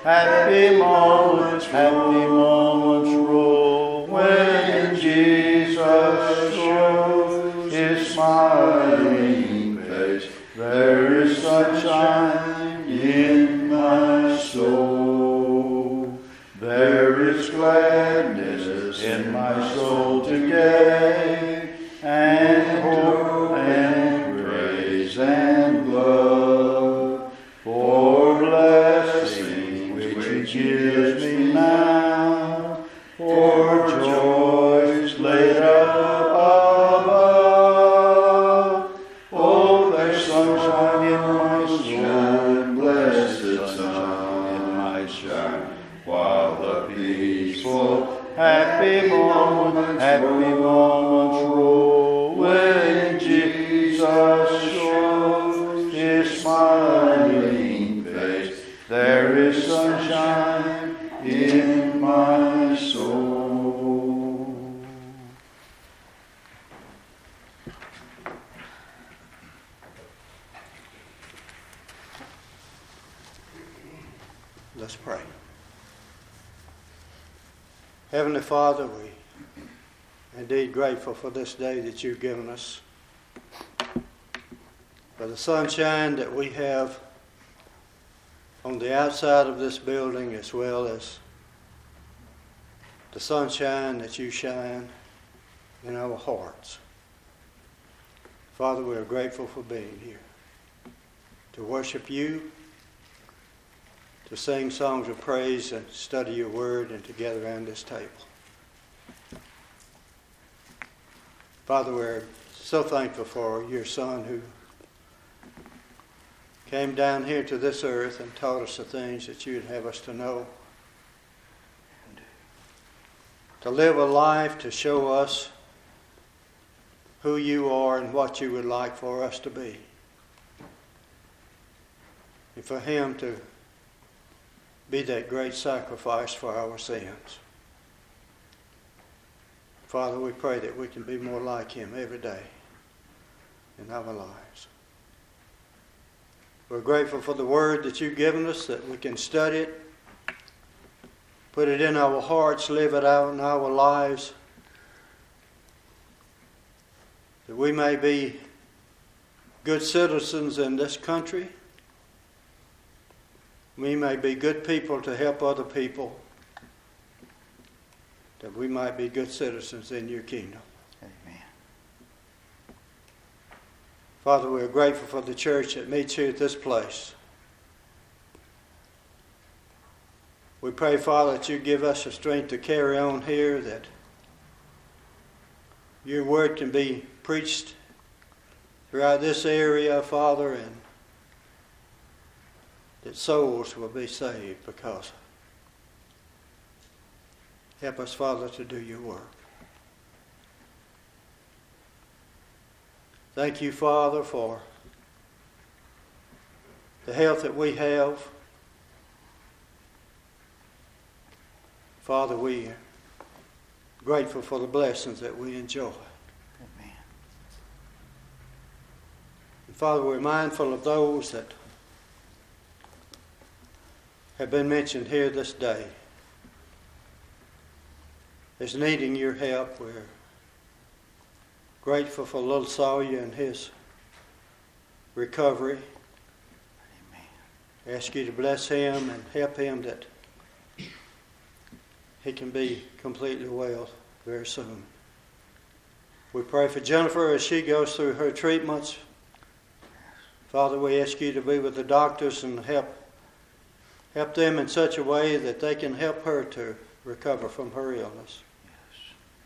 Happy moments roll when Jesus shows his smiling face. There is sunshine in my soul. There is gladness in my soul today, and hope and praise and love for blessing which he gives me now, for joys laid up above. Oh, there's sunshine in my soul, blessed sunshine in my shine, while the peaceful happy moments roll when Jesus shows his smiling face. There is sunshine in my soul. Let's pray. Heavenly Father, we are indeed grateful for this day that you've given us, for the sunshine that we have on the outside of this building, as well as the sunshine that you shine in our hearts. Father, we are grateful for being here to worship you, to sing songs of praise and study your word and to gather around this table. Father, we're so thankful for your Son who came down here to this earth and taught us the things that you'd have us to know. To live a life to show us who you are and what you would like for us to be. And for him to be that great sacrifice for our sins. Father, we pray that we can be more like him every day in our lives. We're grateful for the word that you've given us, that we can study it, put it in our hearts, live it out in our lives, that we may be good citizens in this country. We may be good people to help other people, that we might be good citizens in your kingdom. Amen. Father, we are grateful for the church that meets here at this place. We pray, Father, that you give us the strength to carry on here, that your word can be preached throughout this area, Father, and that souls will be saved because of it. Help us, Father, to do your work. Thank you, Father, for the health that we have. Father, we are grateful for the blessings that we enjoy. Amen. And Father, we're mindful of those that have been mentioned here this day as needing your help. We're grateful for little Sawyer and his recovery. Amen. I ask you to bless him and help him that he can be completely well very soon. We pray for Jennifer as she goes through her treatments. Father, we ask you to be with the doctors and help them in such a way that they can help her to recover from her illness. Yes.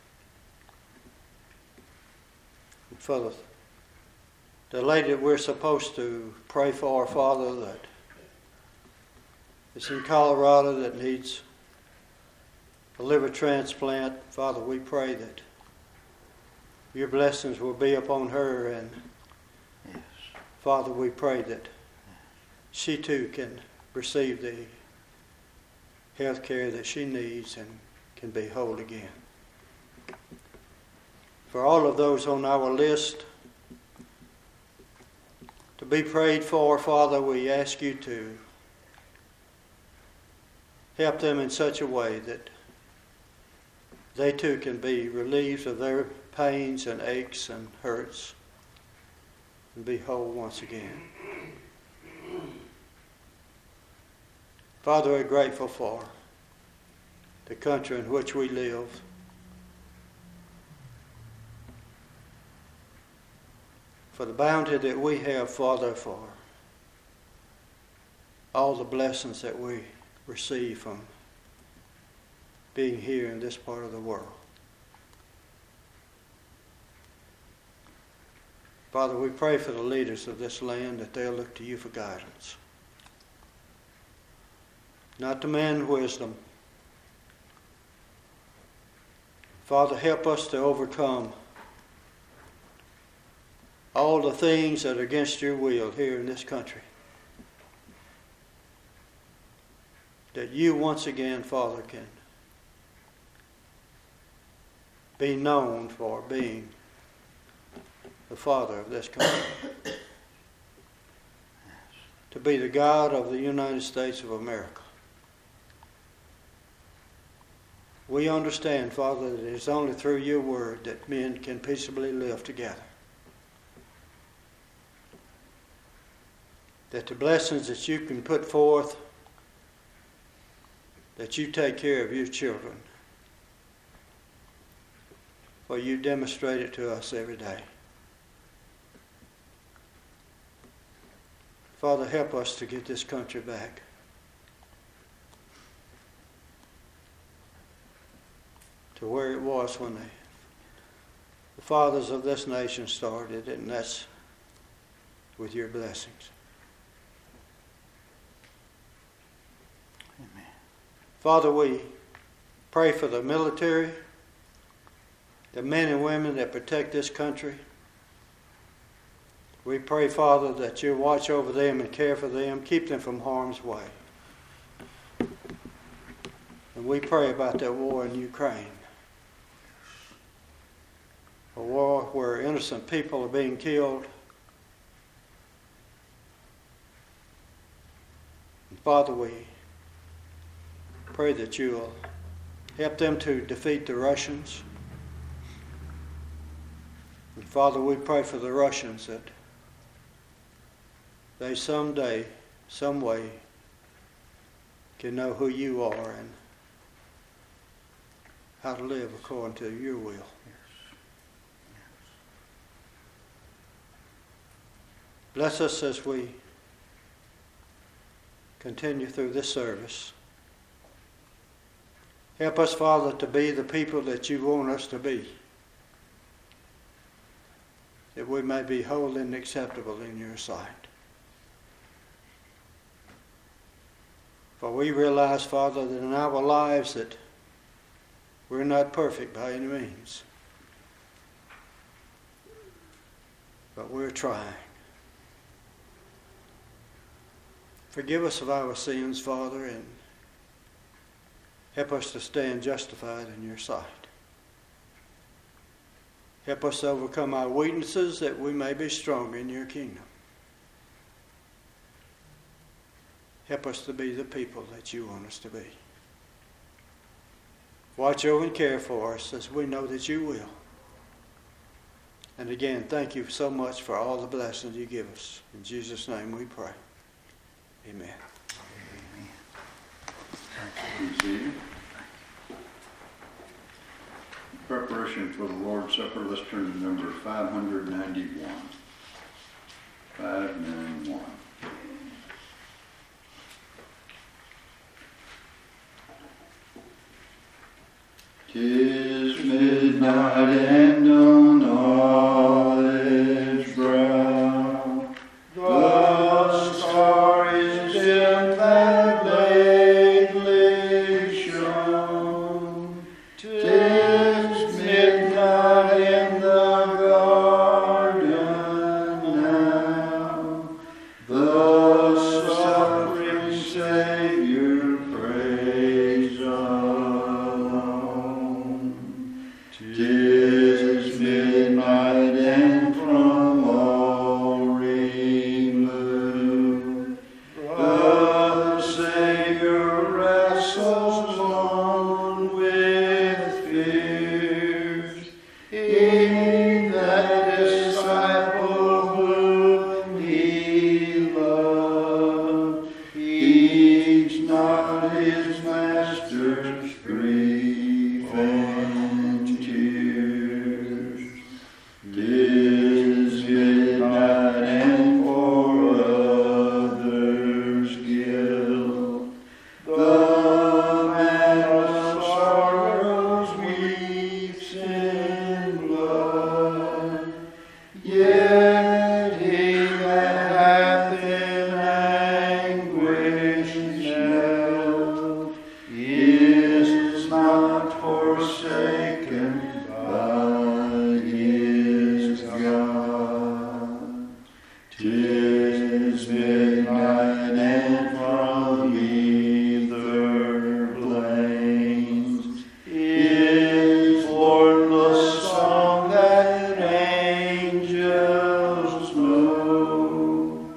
And for the lady that we're supposed to pray for, Father, that is in Colorado that needs a liver transplant, Father, we pray that your blessings will be upon her, and Yes. Father, we pray that she too can receive the health care that she needs and can be whole again. For all of those on our list to be prayed for, Father, we ask you to help them in such a way that they too can be relieved of their pains and aches and hurts and be whole once again. Father, we're grateful for the country in which we live. For the bounty that we have, Father, for all the blessings that we receive from being here in this part of the world. Father, we pray for the leaders of this land that they'll look to you for guidance. Not to man's wisdom. Father, help us to overcome all the things that are against your will here in this country. That you once again, Father, can be known for being the Father of this country. To be the God of the United States of America. We understand, Father, that it is only through your word that men can peaceably live together. That the blessings that you can put forth, that you take care of your children. For you demonstrate it to us every day. Father, help us to get this country back. To where it was when the fathers of this nation started, and that's with your blessings. Amen. Father, we pray for the military, the men and women that protect this country. We pray, Father, that you watch over them and care for them, keep them from harm's way. And we pray about that war in Ukraine. A war where innocent people are being killed. And Father, we pray that you'll help them to defeat the Russians. And Father, we pray for the Russians that they someday, some way, can know who you are and how to live according to your will. Bless us as we continue through this service. Help us, Father, to be the people that you want us to be, that we may be holy and acceptable in your sight. For we realize, Father, that in our lives that we're not perfect by any means, but we're trying. Forgive us of our sins, Father, and help us to stand justified in your sight. Help us to overcome our weaknesses that we may be strong in your kingdom. Help us to be the people that you want us to be. Watch over and care for us as we know that you will. And again, thank you so much for all the blessings you give us. In Jesus' name we pray. Amen. Seated. Preparation for the Lord's Supper. Let's turn to number 591. 591. "'Tis midnight and on all is brown. The star is dim that lately shone. 'Tis midnight in the garden now. The suffering Savior praise alone. 'Tis midnight and from all removed. The Savior wrestles in anguish knelt, is not forsaken by his God. 'Tis midnight and from ether plains is born the song that angels know.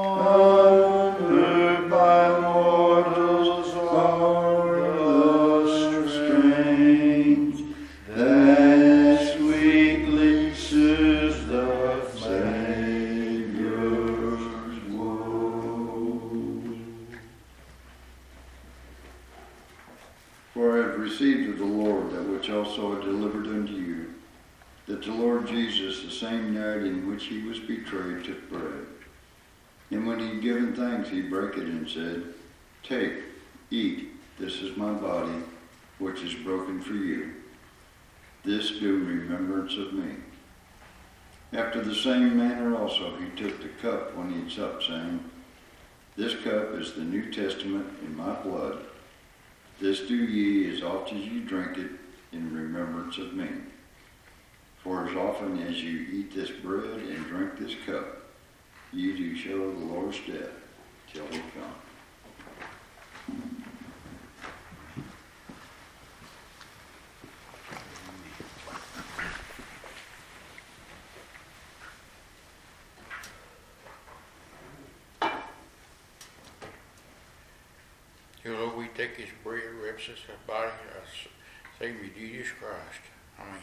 Unheard by mortals are the strains that sweetly soothes the Savior's woe. For I have received of the Lord that which also I delivered unto you, that the Lord Jesus, the same night in which he was betrayed, took bread. And when he had given thanks, he brake it and said, Take, eat, this is my body, which is broken for you. This do in remembrance of me. After the same manner also he took the cup when he had supped, saying, This cup is the New Testament in my blood. This do ye as oft as you drink it in remembrance of me. For as often as you eat this bread and drink this cup, ye do show the Lord's death till he come. Dear Lord, we take this bread, represents the body of Savior Jesus Christ. Amen.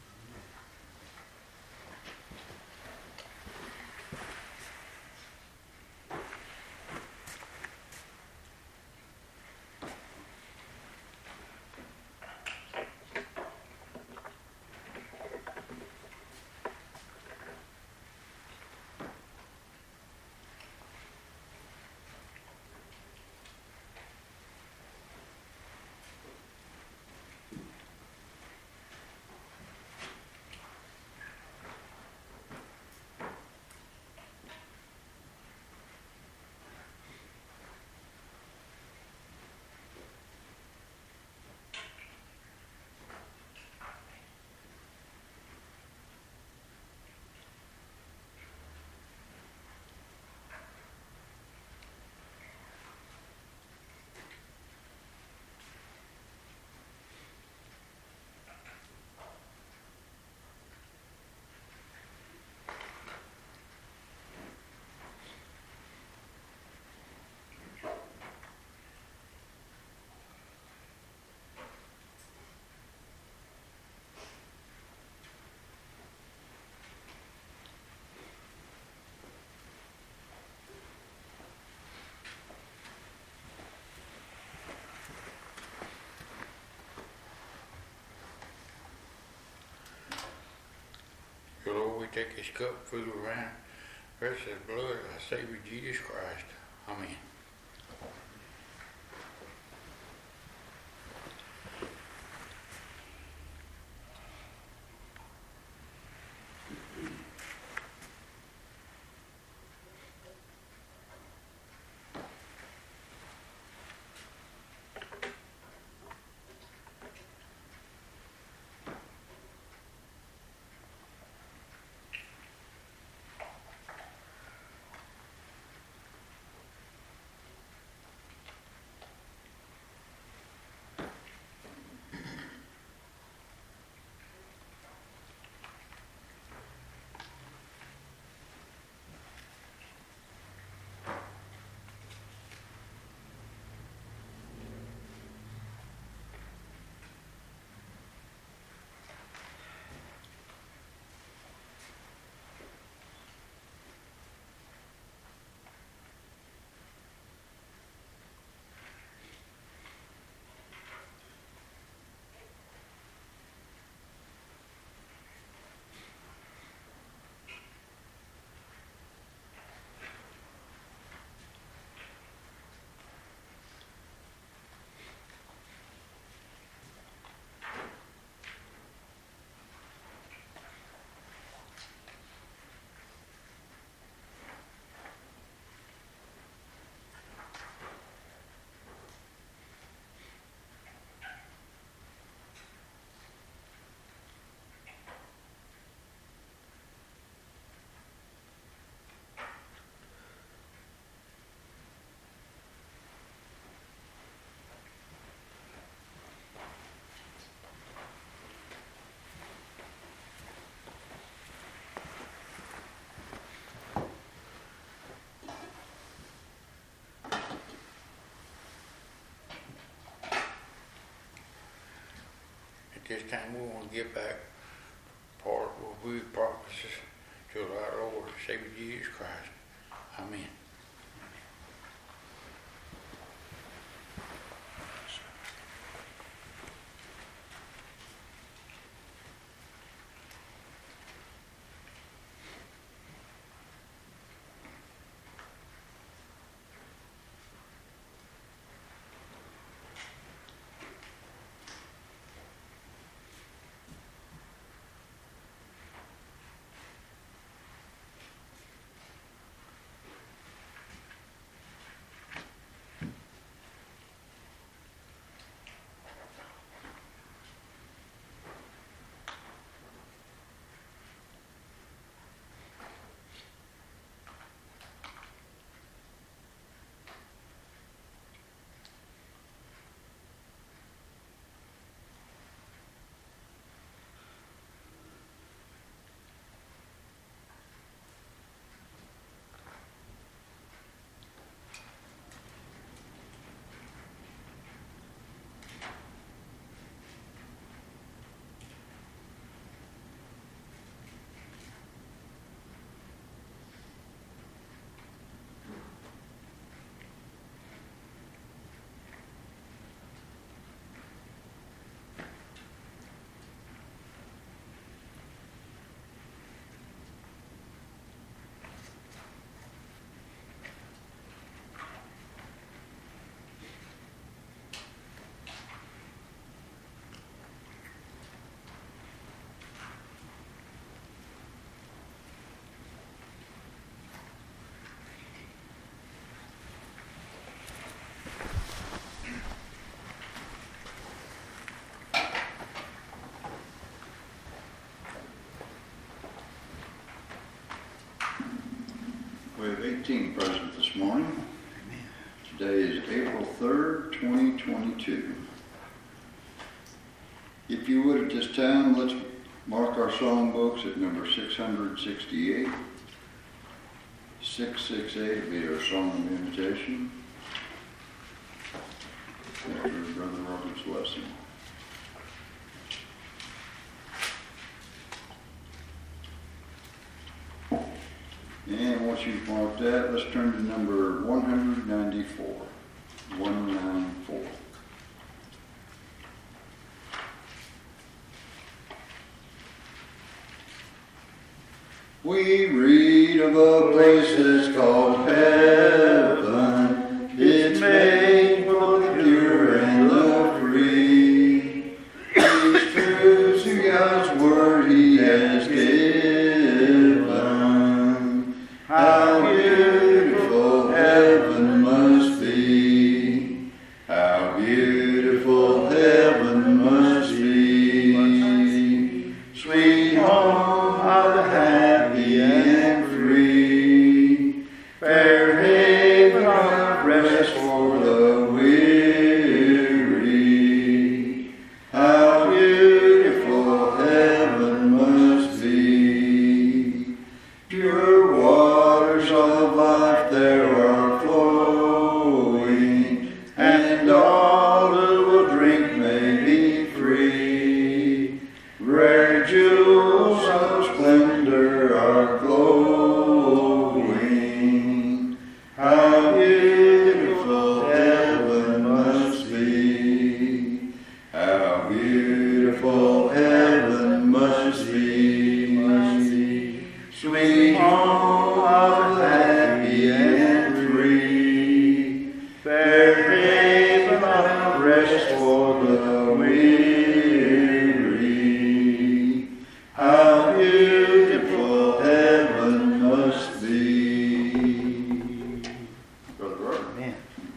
Dear Lord, we take this cup full of around precious blood of our Savior Jesus Christ. Amen. this time we want to give back part of we promises to our Lord and Savior Jesus Christ. Amen. We have 18 present this morning. Today is April 3rd, 2022. If you would at this time, let's mark our songbooks at number 668. 668 will be our song of invitation after Brother Robert's lesson. And once you've marked that, let's turn to number 194. 194. We read of a place that's called heaven. It's made for the pure and the free. These truths in God's word He has given. How beautiful heaven must be. How beautiful heaven must be. Sweet home of the happy and free. Fair haven of rest for the weary. How beautiful heaven must be. Pure waters of life there are flowing, and all who will drink may be free. Rare jewels of splendor are glowing. How beautiful heaven must be. How beautiful heaven must be. Sweet home of the happy and free. Fair haven of rest for the weary. How beautiful heaven must be. Brother Robert. Amen.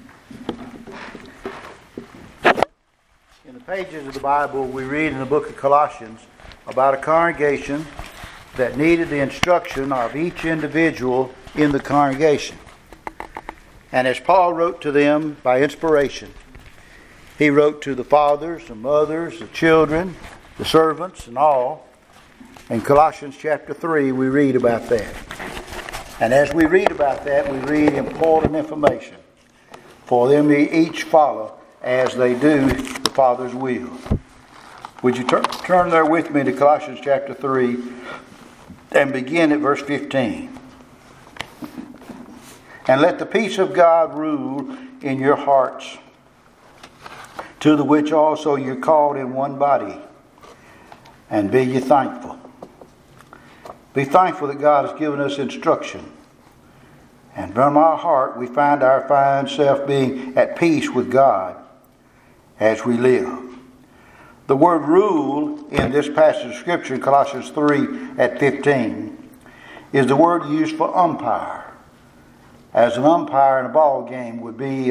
In the pages of the Bible, we read in the book of Colossians about a congregation that needed the instruction of each individual in the congregation. And as Paul wrote to them by inspiration, he wrote to the fathers, the mothers, the children, the servants, and all. In Colossians chapter 3, we read about that. And as we read about that, we read important information for them to each follow as they do the Father's will. Would you turn there with me to Colossians chapter 3 and begin at verse 15. And let the peace of God rule in your hearts, to the which also you're called in one body, and be ye thankful. Be thankful that God has given us instruction. And from our heart we find our fine self being at peace with God as we live. The word rule in this passage of Scripture, Colossians 3 at 15, is the word used for umpire. As an umpire in a ball game would be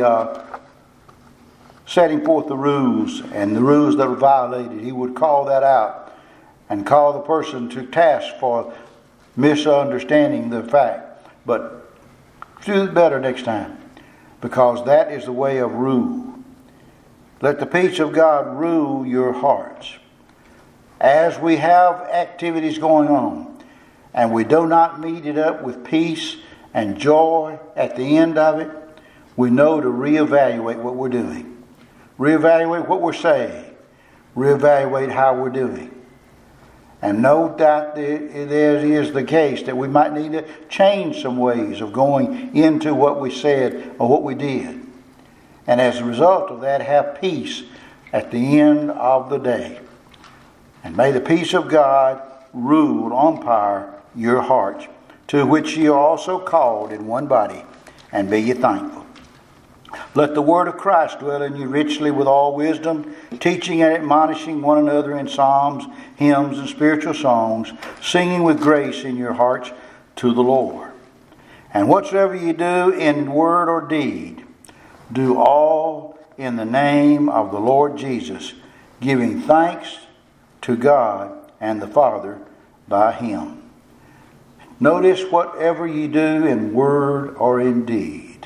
setting forth the rules and the rules that were violated. He would call that out and call the person to task for misunderstanding the fact. But do it better next time, because that is the way of rule. Let the peace of God rule your hearts. As we have activities going on and we do not meet it up with peace and joy at the end of it, we know to reevaluate what we're doing. Reevaluate what we're saying. Reevaluate how we're doing. And no doubt it is the case that we might need to change some ways of going into what we said or what we did. And as a result of that, have peace at the end of the day. And may the peace of God rule, umpire your hearts, to which ye are also called in one body, and be ye thankful. Let the word of Christ dwell in you richly with all wisdom, teaching and admonishing one another in psalms, hymns, and spiritual songs, singing with grace in your hearts to the Lord. And whatsoever ye do in word or deed, do all in the name of the Lord Jesus, giving thanks to God and the Father by Him. Notice whatever you do in word or in deed.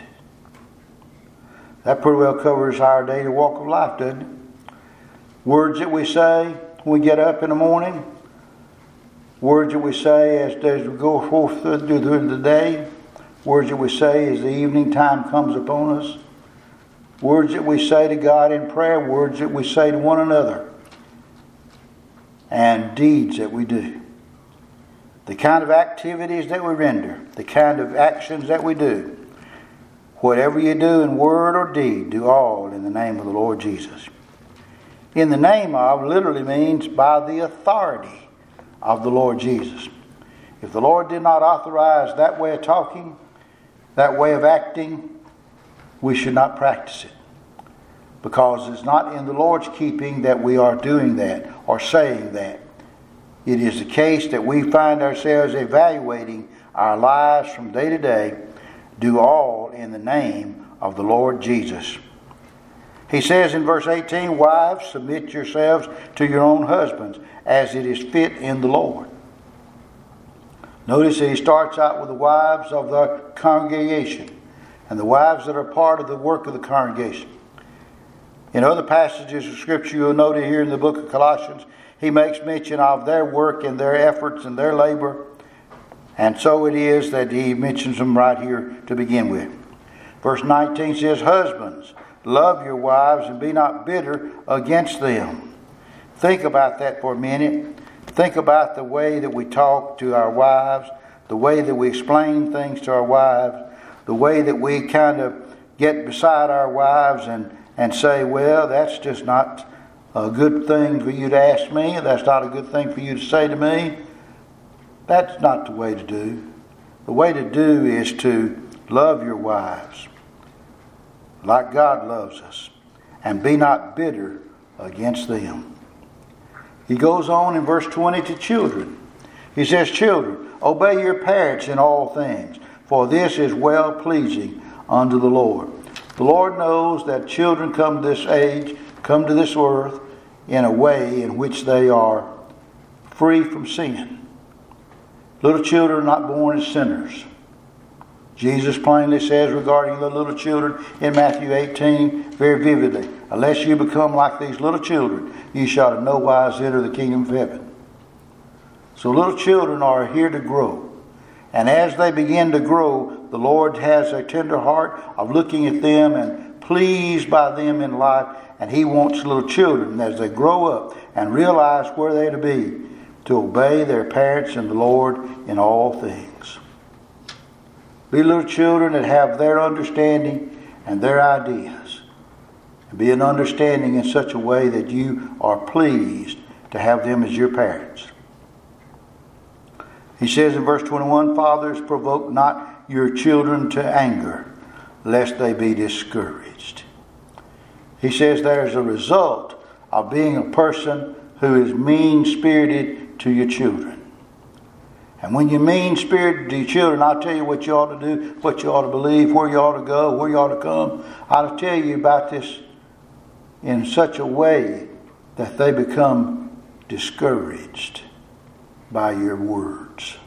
That pretty well covers our daily walk of life, doesn't it? Words that we say when we get up in the morning. Words that we say as we go forth through the day. Words that we say as the evening time comes upon us. Words that we say to God in prayer. Words that we say to one another. And deeds that we do. The kind of activities that we render. The kind of actions that we do. Whatever you do in word or deed, do all in the name of the Lord Jesus. In the name of literally means by the authority of the Lord Jesus. If the Lord did not authorize that way of talking, that way of acting, we should not practice it. Because it's not in the Lord's keeping that we are doing that or saying that. It is the case that we find ourselves evaluating our lives from day to day. Do all in the name of the Lord Jesus. He says in verse 18, wives, submit yourselves to your own husbands, as it is fit in the Lord. Notice that he starts out with the wives of the congregation, and the wives that are part of the work of the congregation. In other passages of Scripture, you'll note here in the book of Colossians, he makes mention of their work and their efforts and their labor. And so it is that he mentions them right here to begin with. Verse 19 says, husbands, love your wives and be not bitter against them. Think about that for a minute. Think about the way that we talk to our wives, the way that we explain things to our wives, the way that we kind of get beside our wives and say, well, that's just not a good thing for you to ask me. That's not a good thing for you to say to me. That's not the way to do. The way to do is to love your wives like God loves us, and be not bitter against them. He goes on in verse 20 to children. He says, children, obey your parents in all things, for this is well pleasing unto the Lord. The Lord knows that children come to this age, come to this earth in a way in which they are free from sin. Little children are not born as sinners. Jesus plainly says regarding the little children in Matthew 18 very vividly, unless you become like these little children, you shall in no wise enter the kingdom of heaven. So little children are here to grow. And as they begin to grow, the Lord has a tender heart of looking at them and pleased by them in life. And He wants little children as they grow up and realize where they're to be, to obey their parents and the Lord in all things. Be little children that have their understanding and their ideas. And be an understanding in such a way that you are pleased to have them as your parents. He says in verse 21, Fathers, provoke not your children to anger, lest they be discouraged. He says there's a result of being a person who is mean-spirited to your children. And when you're mean-spirited to your children, I'll tell you what you ought to do, what you ought to believe, where you ought to go, where you ought to come. I'll tell you about this in such a way that they become discouraged by your words.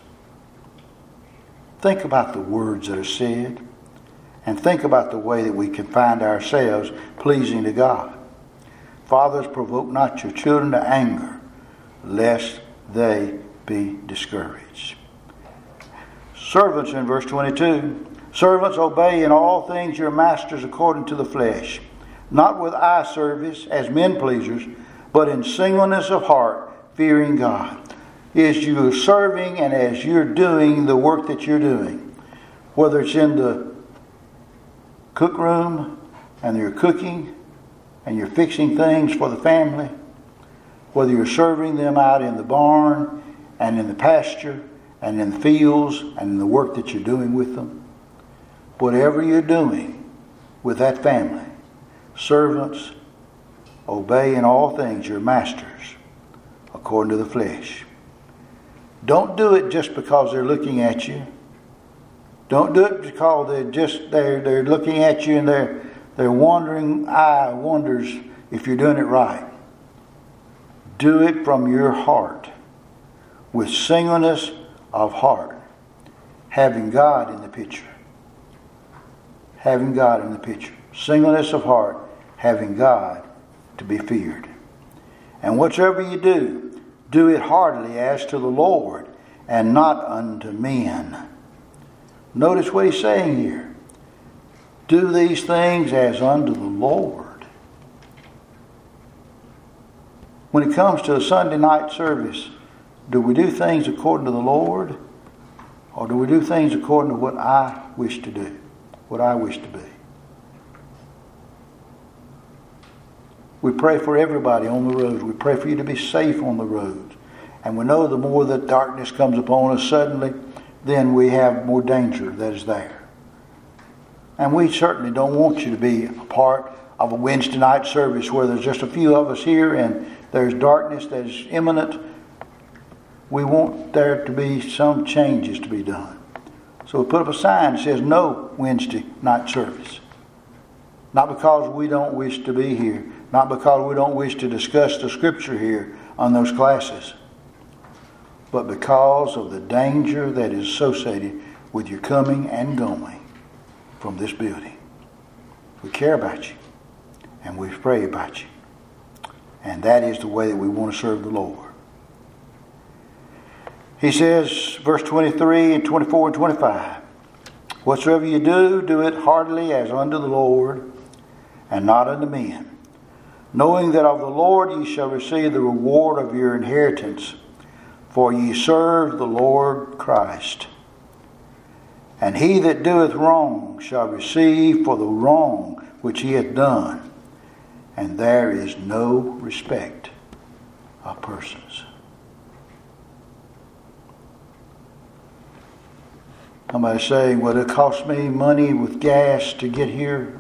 Think about the words that are said, and think about the way that we can find ourselves pleasing to God. Fathers, provoke not your children to anger, lest they be discouraged. Servants in verse 22. Servants, obey in all things your masters according to the flesh, not with eye service as men pleasers, but in singleness of heart, fearing God. As you're serving and as you're doing the work that you're doing, whether it's in the cook room and you're cooking and you're fixing things for the family, whether you're serving them out in the barn and in the pasture and in the fields and in the work that you're doing with them, whatever you're doing with that family, servants, obey in all things your masters according to the flesh. Don't do it just because they're looking at you. Don't do it because they're looking at you and their wandering eye wonders if you're doing it right. Do it from your heart with singleness of heart, having God in the picture. Having God in the picture. Singleness of heart, having God to be feared. And whatsoever you do, do it heartily as to the Lord and not unto men. Notice what he's saying here. Do these things as unto the Lord. When it comes to a Sunday night service, do we do things according to the Lord? Or do we do things according to what I wish to do? What I wish to be? We pray for everybody on the road. We pray for you to be safe on the roads. And we know the more that darkness comes upon us suddenly, then we have more danger that is there. And we certainly don't want you to be a part of a Wednesday night service where there's just a few of us here and there's darkness that is imminent. We want there to be some changes to be done. So we put up a sign that says no Wednesday night service. Not because we don't wish to be here. Not because we don't wish to discuss the scripture here on those classes. But because of the danger that is associated with your coming and going from this building. We care about you. And we pray about you. And that is the way that we want to serve the Lord. He says, verse 23 and 24 and 25, whatsoever you do, do it heartily as unto the Lord, and not unto men, knowing that of the Lord ye shall receive the reward of your inheritance, for ye serve the Lord Christ. And he that doeth wrong shall receive for the wrong which he hath done, and there is no respect of persons. Somebody saying, well, it cost me money with gas to get here.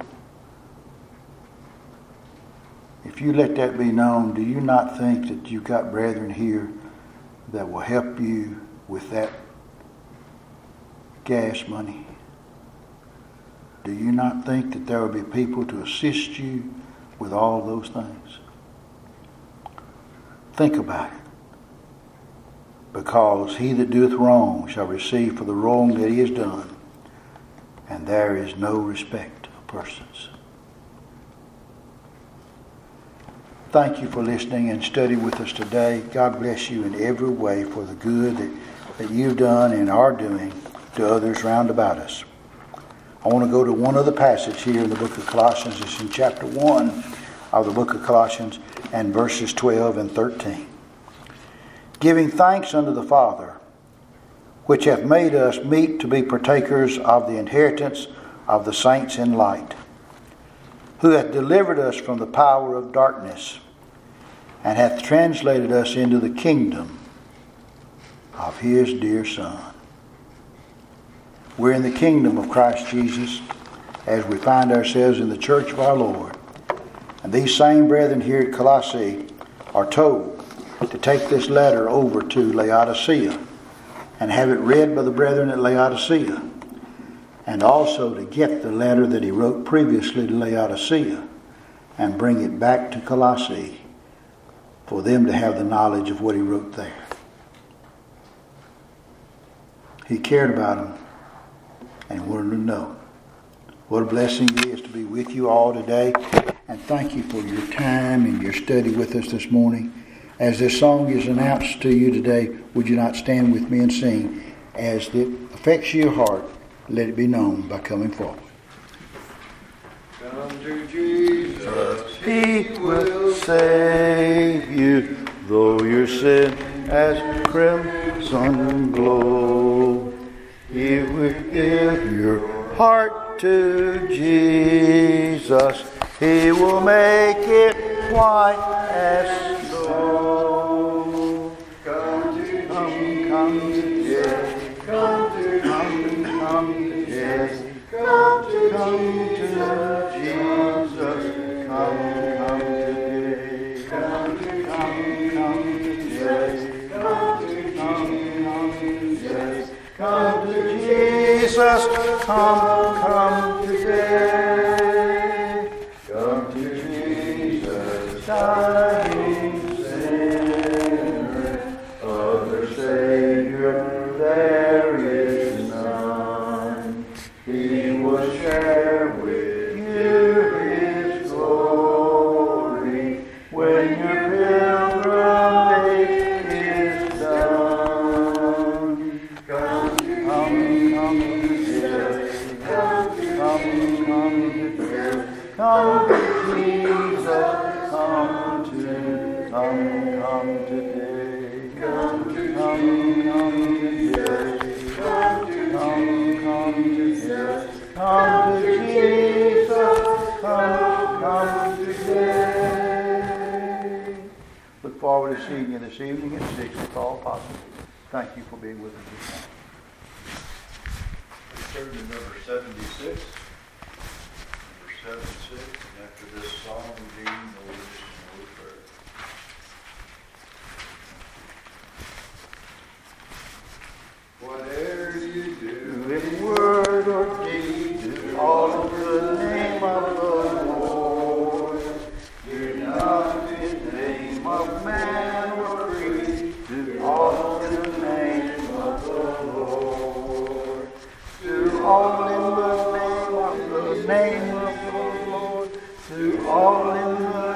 If you let that be known, do you not think that you've got brethren here that will help you with that gas money? Do you not think that there will be people to assist you with all those things? Think about it. Because he that doeth wrong shall receive for the wrong that he has done, and there is no respect of persons. Thank you for listening and studying with us today. God bless you in every way for the good that you've done and are doing to others round about us. I want to go to one other passage here in the book of Colossians. It's in chapter 1 of the book of Colossians and verses 12 and 13. Giving thanks unto the Father, which hath made us meet to be partakers of the inheritance of the saints in light, who hath delivered us from the power of darkness, and hath translated us into the kingdom of His dear Son. We're in the kingdom of Christ Jesus as we find ourselves in the church of our Lord. And these same brethren here at Colossae are told to take this letter over to Laodicea and have it read by the brethren at Laodicea, and also to get the letter that he wrote previously to Laodicea and bring it back to Colossae for them to have the knowledge of what he wrote there. He cared about them and wanted them to know. What a blessing it is to be with you all today. And thank you for your time and your study with us this morning. As this song is announced to you today, would you not stand with me and sing? As it affects your heart, let it be known by coming forward. Come to Jesus, He will save you, though your sin as crimson glow. He will give your heart to Jesus. He will make it white as snow. Come to Jesus. Come to Jesus. Come to Jesus. Come to Jesus. Come today. Come to Jesus. Come to Jesus. Come to Jesus. Come today. Come to Jesus, dying sinner, other Savior there is none. He will share with you His glory when your pilgrimage is done. Come to Jesus, come to Jesus, come to Jesus, come today. Come to Jesus, come to Jesus, come today. Look forward to seeing you this evening at 6 if all possible. Thank you for being with us this morning. turn to number 76. Number 76, and after this song, Dean will listen to prayer. Whatever you do, In word or deed, do all in the name of the Lord. Do not in the name of man or creed, do all in the name of the Lord. Do all in the name of the Lord. Do all in the